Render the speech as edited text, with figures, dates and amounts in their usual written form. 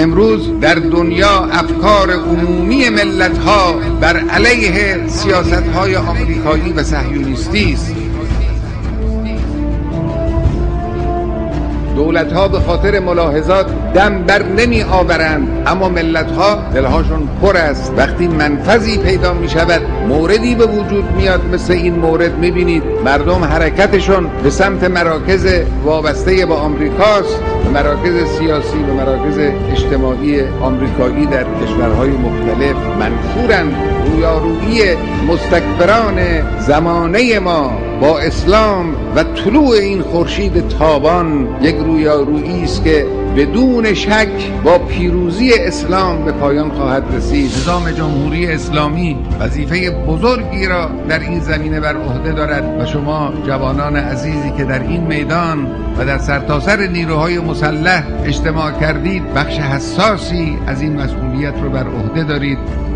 امروز در دنیا افکار عمومی ملت‌ها بر علیه سیاست‌های آمریکایی و صهیونیستی است. دولت‌ها به خاطر ملاحظات دم بر نمی آورند، اما ملت‌ها دلهاشون پر است. وقتی منفذی پیدا می شود، موردی به وجود میاد مثل این مورد، می‌بینید مردم حرکتشون به سمت مراکز وابسته با آمریکاست، به مراکز سیاسی و مراکز اجتماعی آمریکایی در کشورهای مختلف منفورند. رویارویی مستکبران زمانه ما با اسلام و طلوع این خورشید تابان یک رویارویی است که بدون شک با پیروزی اسلام به پایان خواهد رسید. نظام جمهوری اسلامی وظیفه بزرگی را در این زمینه بر عهده دارد و شما جوانان عزیزی که در این میدان و در سرتاسر نیروهای مسلح اجتماع کردید، بخش حساسی از این مسئولیت را بر عهده دارید.